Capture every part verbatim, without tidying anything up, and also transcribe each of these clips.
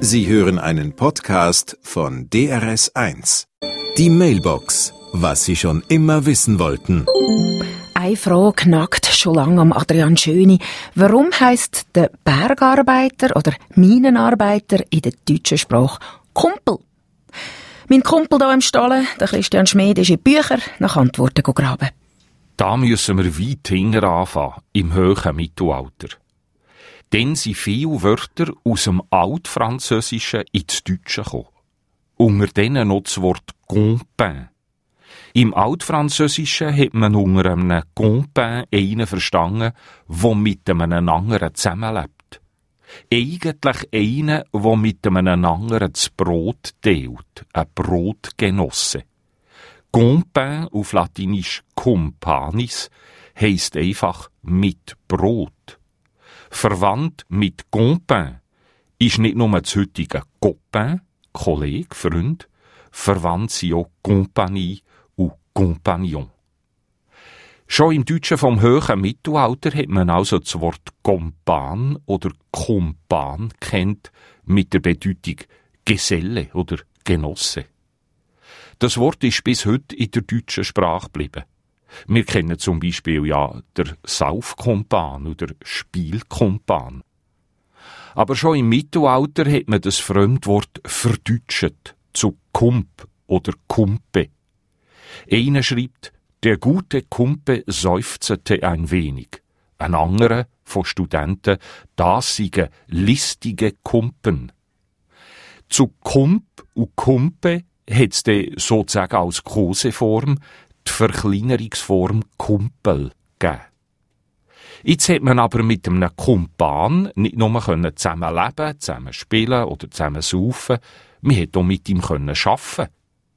Sie hören einen Podcast von D R S eins. Die Mailbox, was Sie schon immer wissen wollten. Eine Frage nagt schon lange am Adrian Schöni. Warum heisst der Bergarbeiter oder Minenarbeiter in der deutschen Sprache Kumpel? Mein Kumpel hier im Stall, der Christian Schmid, ist in Bücher nach Antworten graben. Da müssen wir weit hinten anfangen, im hohen Mittelalter. Dann sind viele Wörter aus dem Altfranzösischen ins Deutsche gekommen. Unter denen noch das Wort Compagnon. Im Altfranzösischen hat man unter einem Compagnon einen verstanden, der mit einem anderen zusammenlebt. Eigentlich einen, der mit einem anderen das Brot teilt, ein Brotgenosse. Compagnon, auf Latinisch companis, heisst einfach mit Brot. Verwandt mit Compagnon ist nicht nur das heutige Copain, Kollege, Freund, verwandt sie auch Compagnie und Compagnon. Schon im Deutschen vom hohen Mittelalter hat man also das Wort Kompan oder Kumpan kennt mit der Bedeutung Geselle oder Genosse. Das Wort ist bis heute in der deutschen Sprache geblieben. Wir kennen zum Beispiel ja der Saufkumpan oder Spielkumpan. Aber schon im Mittelalter hat man das Fremdwort verdeutscht zu Kump oder Kumpe. Einer schreibt, der gute Kumpe seufzete ein wenig. Ein anderer von Studenten, das seien listige Kumpen. Zu Kump und Kumpe hat es sozusagen als Koseform die Verkleinerungsform Kumpel gegeben. Jetzt hat man aber mit einem Kumpan nicht nur zusammen leben, zusammen spielen oder zusammen saufen, man hat auch mit ihm arbeiten.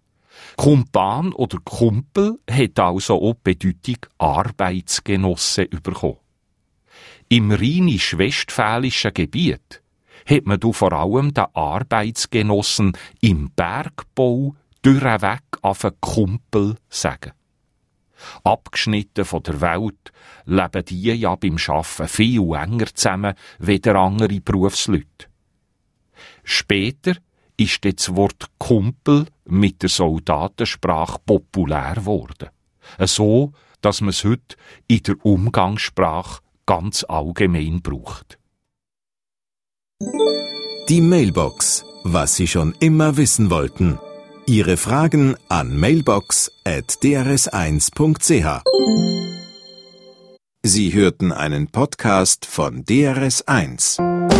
Kumpan oder Kumpel hat also auch die Bedeutung Arbeitsgenosse bekommen. Im rheinisch-westfälischen Gebiet hat man da vor allem den Arbeitsgenossen im Bergbau durchweg auf einen Kumpel sagen. Abgeschnitten von der Welt leben die ja beim Arbeiten viel enger zusammen wie andere Berufsleute. Später ist das Wort Kumpel mit der Soldatensprache populär geworden. So, dass man es heute in der Umgangssprache ganz allgemein braucht. Die Mailbox, was Sie schon immer wissen wollten. Ihre Fragen an mailbox at d r s eins punkt c h. Sie hörten einen Podcast von D R S eins.